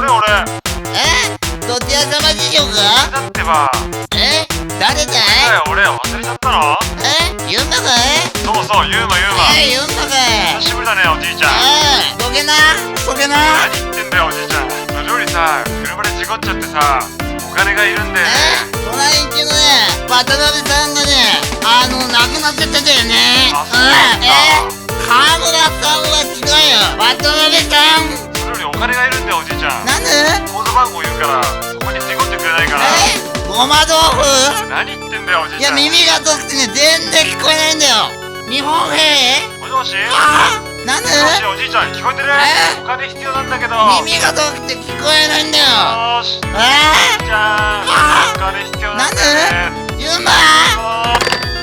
どちら様事情か。 だってば。 誰だい。 俺忘れちゃったの。 ユンマかい。 そうユウマ。 ユンマかい。 久しぶりだねおじいちゃん。 どけな。 何言ってんだよおじいちゃん。それよりさ、車で事故っちゃってさ、お金がいるんだよね。 隣んちのね、渡辺さんがね、亡くなってたんだよね。川村さんは違うよ、渡辺さん。 それよりお金がいるんだよおじいちゃん。 なんで。 口座番号言うからそこに振り込んでくれないかな。 ごま豆腐。 何言ってんだよおじいちゃん。 いや耳が遠くてね、全然聞こえないんだよ。日本兵。 もしもし。 なんで。 おじいちゃん聞こえてる。お金必要なんだけど。 耳が遠くて聞こえないんだよ。 よーし。おじいちゃんお金必要なんだよね。 なんで。ユンマ。